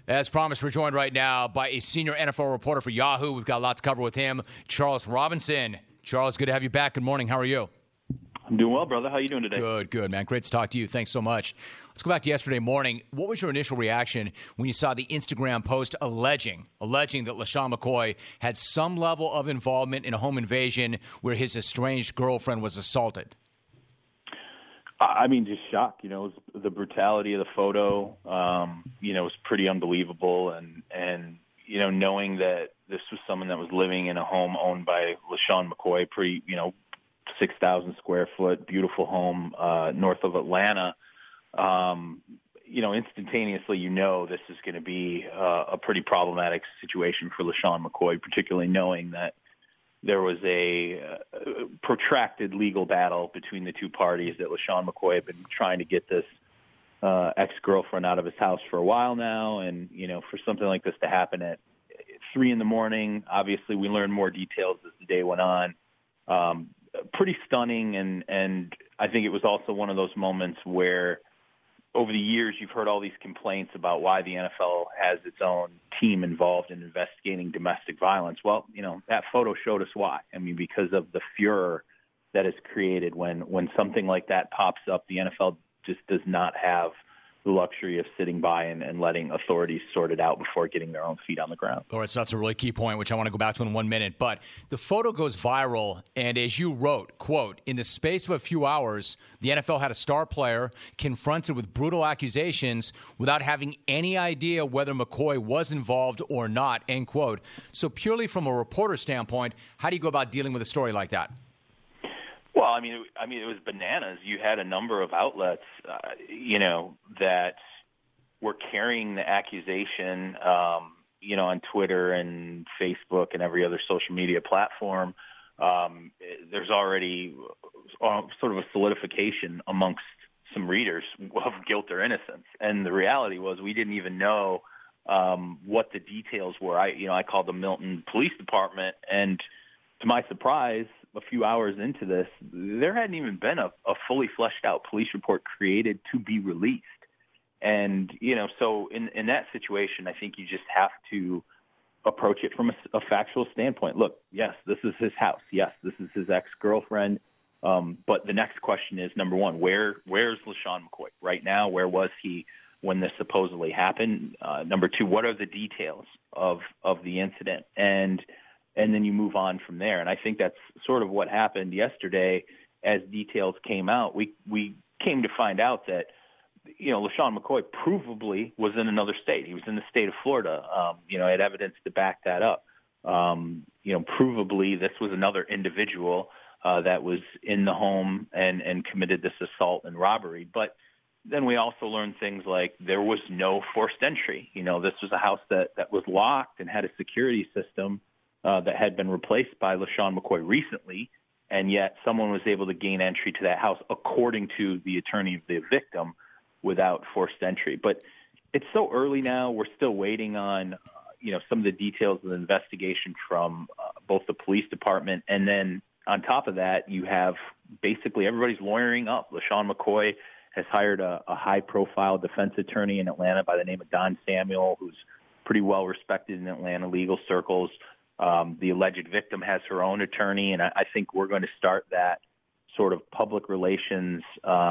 As promised, we're joined right now by a senior NFL reporter for Yahoo. We've got lots to cover with him, Charles Robinson. Charles, good to have you back. Good morning. How are you? I'm doing well, brother. How are you doing today? Good, man. Great to talk to you. Thanks so much. Let's go back to yesterday morning. What was your initial reaction when you saw the Instagram post alleging that LeSean McCoy had some level of involvement in a home invasion where his estranged girlfriend was assaulted? I mean, just shock. You know, the brutality of the photo, was pretty unbelievable. And knowing that this was someone that was living in a home owned by LeSean McCoy, 6,000 square foot, beautiful home north of Atlanta, instantaneously, this is going to be a pretty problematic situation for LeSean McCoy, particularly knowing that there was a protracted legal battle between the two parties, that LeSean McCoy had been trying to get this ex-girlfriend out of his house for a while now. And, for something like this to happen at 3 a.m, obviously we learned more details as the day went on. Pretty stunning. And I think it was also one of those moments where over the years you've heard all these complaints about why the NFL has its own team involved in investigating domestic violence. Well, that photo showed us why. I mean, because of the furor that is created when something like that pops up, the NFL just does not have the luxury of sitting by and letting authorities sort it out before getting their own feet on the ground. All right, so that's a really key point, which I want to go back to in 1 minute. But the photo goes viral, and as you wrote, quote, in the space of a few hours, the NFL had a star player confronted with brutal accusations without having any idea whether McCoy was involved or not, end quote. So purely from a reporter standpoint, how do you go about dealing with a story like that? Well, I mean, it was bananas. You had a number of outlets, that were carrying the accusation, on Twitter and Facebook and every other social media platform. There's already sort of a solidification amongst some readers of guilt or innocence. And the reality was we didn't even know what the details were. I called the Milton Police Department, and to my surprise, a few hours into this, there hadn't even been a fully fleshed out police report created to be released. And, so in that situation, I think you just have to approach it from a factual standpoint. Look, yes, this is his house. Yes, this is his ex-girlfriend. But the next question is, number one, where's LeSean McCoy right now? Where was he when this supposedly happened? Number two, what are the details of the incident? And then you move on from there. And I think that's sort of what happened yesterday. As details came out, we came to find out that, LeSean McCoy provably was in another state. He was in the state of Florida. Had evidence to back that up. Provably this was another individual that was in the home and committed this assault and robbery. But then we also learned things like there was no forced entry. This was a house that was locked and had a security system that had been replaced by LeSean McCoy recently, and yet someone was able to gain entry to that house, according to the attorney of the victim, without forced entry. But it's so early now. We're still waiting on, some of the details of the investigation from both the police department, and then on top of that, you have basically everybody's lawyering up. LeSean McCoy has hired a high-profile defense attorney in Atlanta by the name of Don Samuel, who's pretty well respected in Atlanta legal circles. The alleged victim has her own attorney, and I think we're going to start that sort of public relations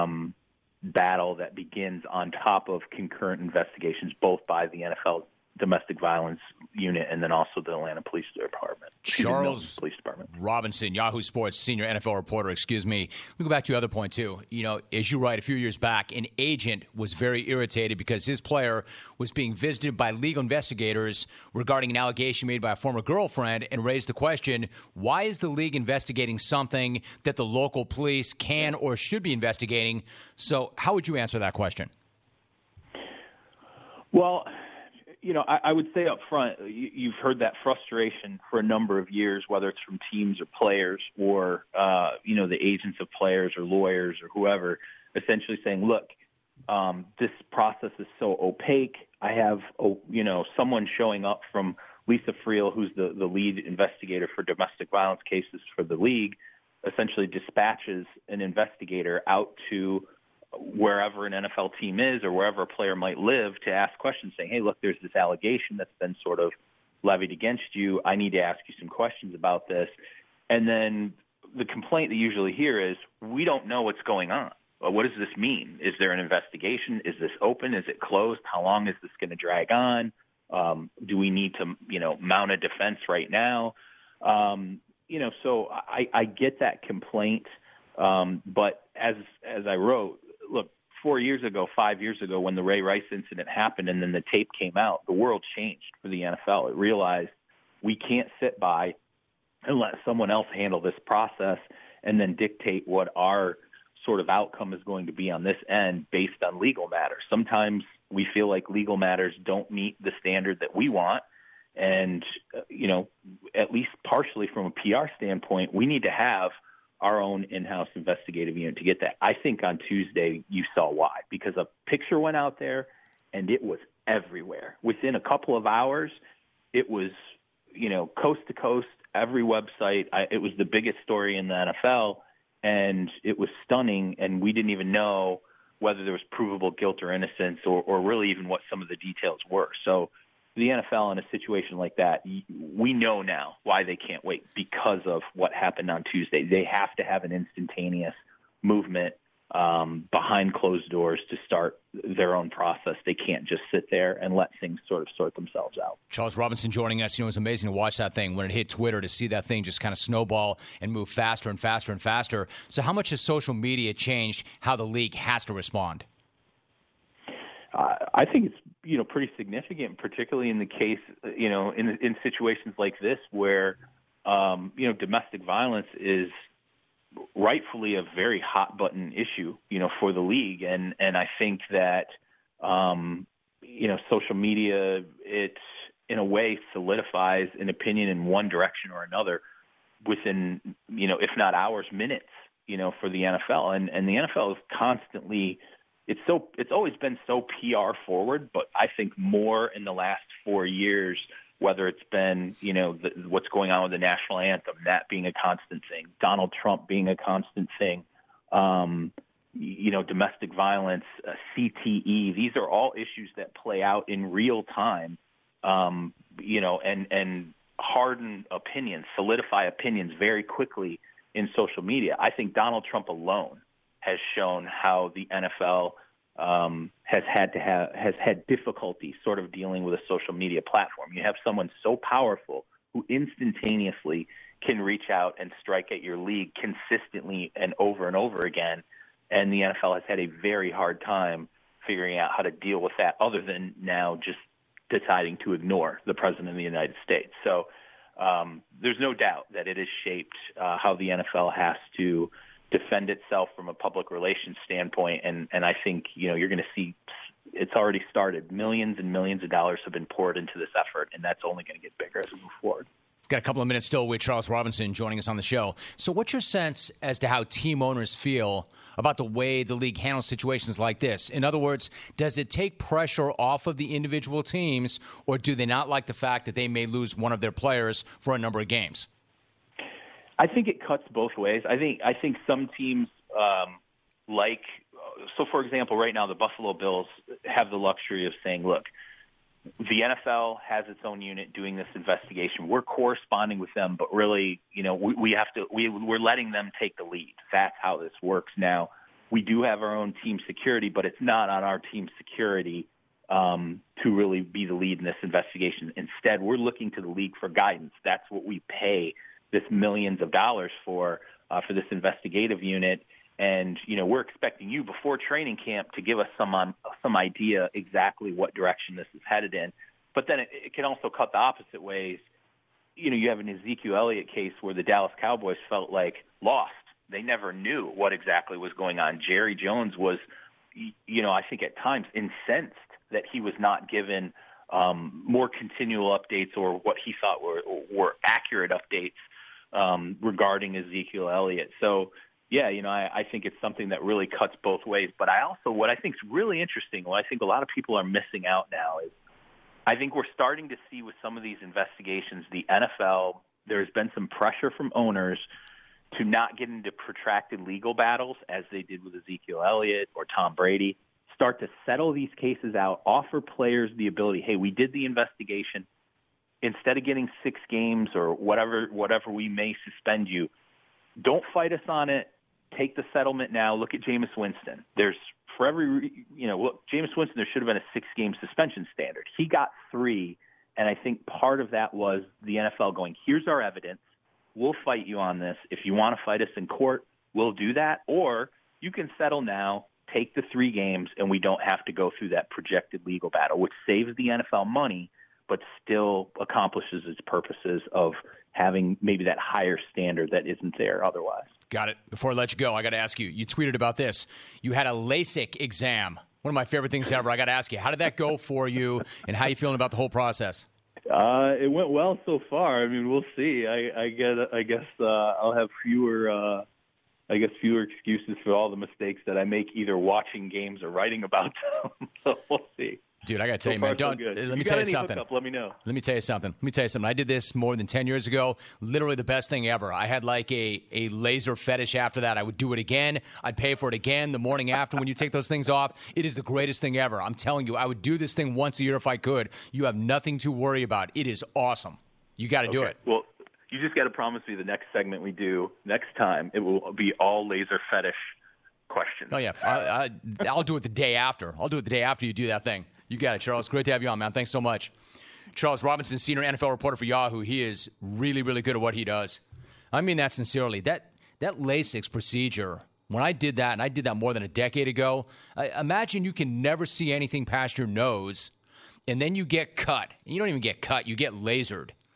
battle that begins on top of concurrent investigations, both by the NFL domestic violence unit and then also the Atlanta Police Department. Charles Police Department. Robinson, Yahoo Sports senior NFL reporter, Let me go back to your other point, too. As you write, a few years back, an agent was very irritated because his player was being visited by legal investigators regarding an allegation made by a former girlfriend, and raised the question, why is the league investigating something that the local police can or should be investigating? So how would you answer that question? Well, I would say up front, you've heard that frustration for a number of years, whether it's from teams or players or, the agents of players or lawyers or whoever, essentially saying, look, this process is so opaque. I have, someone showing up from Lisa Friel, who's the lead investigator for domestic violence cases for the league, essentially dispatches an investigator out to wherever an NFL team is or wherever a player might live to ask questions saying, hey, look, there's this allegation that's been sort of levied against you. I need to ask you some questions about this. And then the complaint that you usually hear is, we don't know what's going on. What does this mean? Is there an investigation? Is this open? Is it closed? How long is this going to drag on? Do we need to, mount a defense right now? So I get that complaint. But as I wrote, look, 4 years ago, 5 years ago, when the Ray Rice incident happened and then the tape came out, the world changed for the NFL. It realized we can't sit by and let someone else handle this process and then dictate what our sort of outcome is going to be on this end based on legal matters. Sometimes we feel like legal matters don't meet the standard that we want. And, at least partially from a PR standpoint, we need to have our own in-house investigative unit to get that. I think on Tuesday you saw why, because a picture went out there and it was everywhere. Within a couple of hours, it was, coast to coast, every website. It was the biggest story in the NFL, and it was stunning, and we didn't even know whether there was provable guilt or innocence or really even what some of the details were. So the NFL in a situation like that, we know now why they can't wait because of what happened on Tuesday. They have to have an instantaneous movement behind closed doors to start their own process. They can't just sit there and let things sort of sort themselves out. Charles Robinson joining us. It was amazing to watch that thing when it hit Twitter, to see that thing just kind of snowball and move faster and faster and faster. So how much has social media changed how the league has to respond? I think it's pretty significant, particularly in the case in situations like this where domestic violence is rightfully a very hot button issue for the league, and I think that social media, it in a way solidifies an opinion in one direction or another within if not hours, minutes for the NFL, and the NFL is constantly. It's always been so PR forward, but I think more in the last 4 years, whether it's been, what's going on with the national anthem, that being a constant thing, Donald Trump being a constant thing, domestic violence, CTE, these are all issues that play out in real time, and harden opinions, solidify opinions very quickly in social media. I think Donald Trump alone has shown how the NFL has had difficulty sort of dealing with a social media platform. You have someone so powerful who instantaneously can reach out and strike at your league consistently and over again, and the NFL has had a very hard time figuring out how to deal with that, other than now just deciding to ignore the President of the United States. So there's no doubt that it has shaped how the NFL has to defend itself from a public relations standpoint, and I think you're going to see it's already started. Millions and millions of dollars have been poured into this effort, and that's only going to get bigger as we move forward. Got a couple of minutes still with Charles Robinson joining us on the show. So what's your sense as to how team owners feel about the way the league handles situations like this? In other words, does it take pressure off of the individual teams, or do they not like the fact that they may lose one of their players for a number of games? I think it cuts both ways. I think some teams for example, right now the Buffalo Bills have the luxury of saying, look, the NFL has its own unit doing this investigation. We're corresponding with them, but really, we're letting them take the lead. That's how this works now. We do have our own team security, but it's not on our team security to really be the lead in this investigation. Instead, we're looking to the league for guidance. That's what we pay this millions of dollars for this investigative unit. And, we're expecting you before training camp to give us some idea exactly what direction this is headed in. But then it can also cut the opposite ways. You have an Ezekiel Elliott case where the Dallas Cowboys felt like lost. They never knew what exactly was going on. Jerry Jones was, I think at times incensed that he was not given more continual updates or what he thought were accurate updates regarding Ezekiel Elliott. So, yeah, I think it's something that really cuts both ways. But what I think is really interesting, what I think a lot of people are missing out now is I think we're starting to see with some of these investigations, the NFL, there's been some pressure from owners to not get into protracted legal battles as they did with Ezekiel Elliott or Tom Brady. Start to settle these cases out, offer players the ability, hey, we did the investigation. Instead of getting 6 games or whatever we may suspend you, don't fight us on it. Take the settlement now. Look at Jameis Winston. Look, Jameis Winston, there should have been a 6-game suspension standard. He got 3, and I think part of that was the NFL going, here's our evidence. We'll fight you on this. If you want to fight us in court, we'll do that. Or you can settle now, take the 3 games, and we don't have to go through that projected legal battle, which saves the NFL money but still accomplishes its purposes of having maybe that higher standard that isn't there otherwise. Got it. Before I let you go, I got to ask you, you tweeted about this. You had a LASIK exam. One of my favorite things ever. I got to ask you, how did that go for you, and how are you feeling about the whole process? It went well so far. I mean, we'll see. I guess I'll have fewer excuses for all the mistakes that I make either watching games or writing about them. So we'll see. Dude, I got to tell you, man, let me tell you something. Let me know. Let me tell you something. I did this more than 10 years ago. Literally the best thing ever. I had like a laser fetish after that. I would do it again. I'd pay for it again the morning after when you take those things off. It is the greatest thing ever. I'm telling you, I would do this thing once a year if I could. You have nothing to worry about. It is awesome. You got to do it. Well, you just got to promise me the next segment we do next time, it will be all laser fetish questions. Oh, yeah. I'll do it the day after. I'll do it the day after you do that thing. You got it, Charles. Great to have you on, man. Thanks so much. Charles Robinson, senior NFL reporter for Yahoo. He is really, really good at what he does. I mean that sincerely. That LASIK procedure, when I did that, and I did that more than a decade ago, imagine you can never see anything past your nose, and then you get cut. And you don't even get cut. You get lasered.